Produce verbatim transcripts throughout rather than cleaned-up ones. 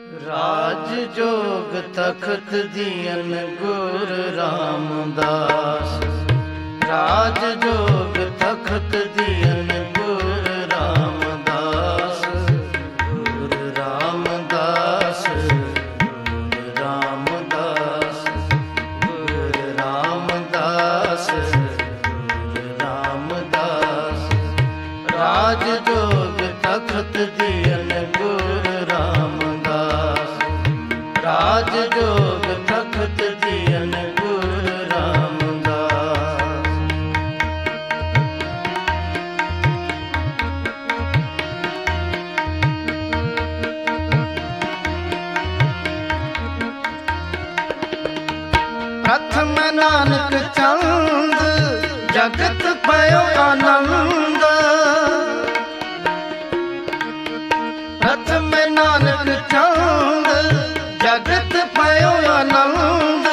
राज जोग तखत दियन गुरु रामदास। राज जोग तखत दियन गुरु रामदास। गुरु रामदास गुरु रामदास गुरु रामदास गुरु रामदास। राज जोग तखत दियन गुरु रामदास। राज जोग तखत दियन गुरु रामदास। प्रथम नानक चंद जगत पयो आनंद। प्रथम नानक चंद जगत पयो आनंद।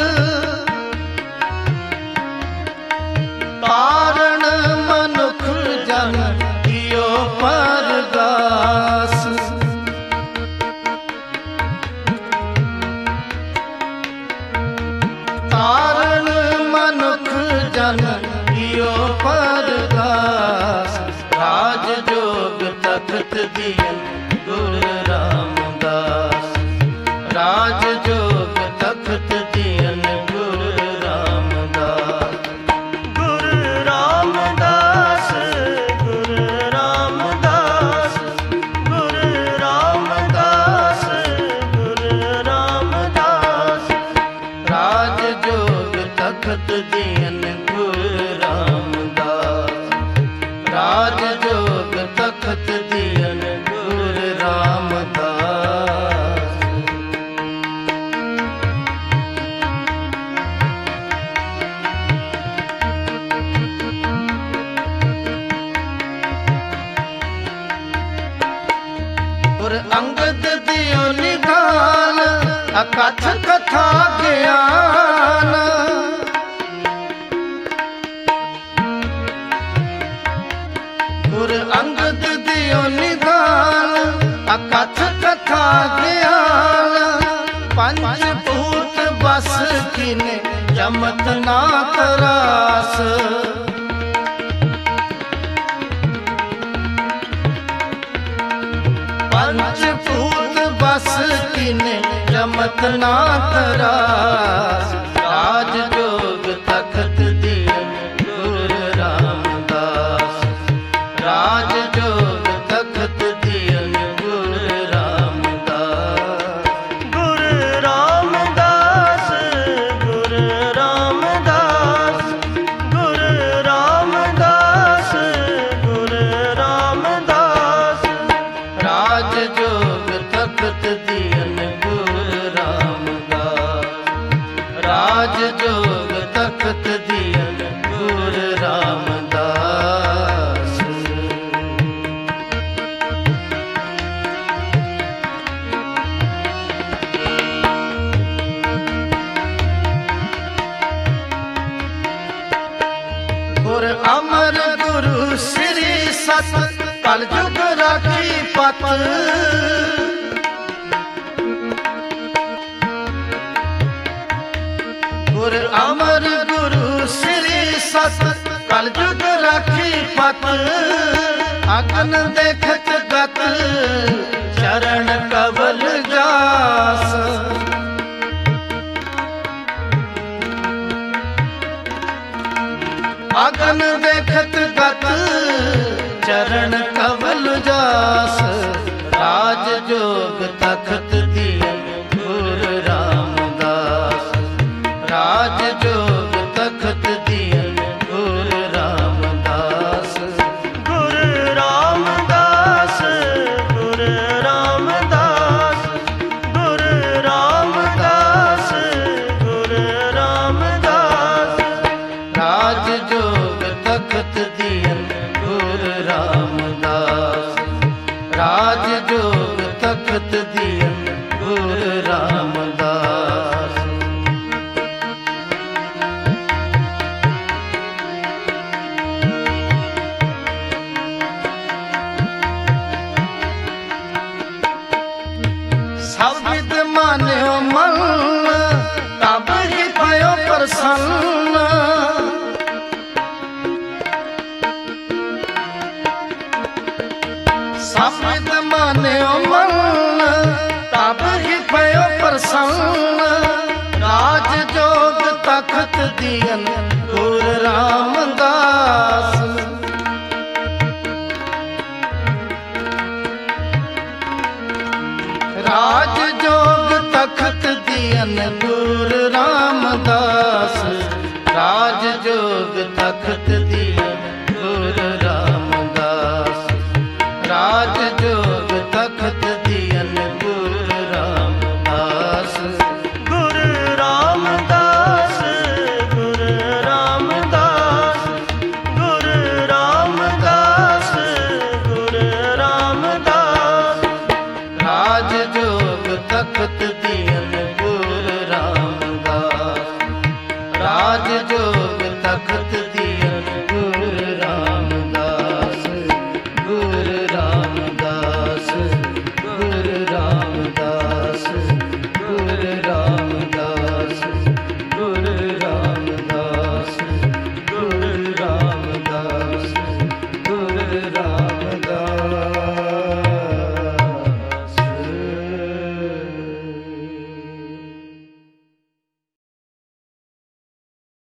कारण मनुख जन कियो परगास। कारण मनुख जन कियो परगास। राज जोग तखत दियन गुरु रामदास। राज जोग तखत दियन गुरु रामदास। गुरु रामदास गुरु रामदास गुरु रामदास गुरु रामदास। राज जोग तखत दियन गुरु रामदास। राज जोग तखत दियन गुरु रामदास। गुरु अंगद दियो निधान अकथ कथा ज्ञान। गुरु अंगद दियो निधान अकथ कथा ज्ञान। पंचभूत बस किने जमत ना तरास। पंचभूत बस किने जमत ना तरास। राज जोग तखत दियन गुरु रामदास। राज जोग तखत दियन गुरु रामदास। गुरु रामदास गुरु रामदास गुरु रामदास गुरु रामदास। राज जोग तखत दियन गुरु रामदास। राज जोग तखत दियन गुरु रामदास। गुरु अमर गुरु श्री सत कल जुग राखी पत। गुरु अमर गुरु श्री सत कल जुग राखी पत। अगन देखत गत चरण कबल जास। अगन देखत गत चरण कबल जास। राज जोग तखत दियन गुरु रामदास। राज जोग तखत दियन गुरु रामदास। गुरु रामदास गुरु रामदास गुरु रामदास गुरु रामदास। राज जोग तखत दियन गुरु रामदास। राज जोग तखत दियन गुरु रामदास। सब प्रसन्न। समित मान्यो मन तब ही भयो प्रसन्न। राज जोग तखत दियन गुर रामदास। राज जोग तखत दियन गुर रामदास। राज जोग तखत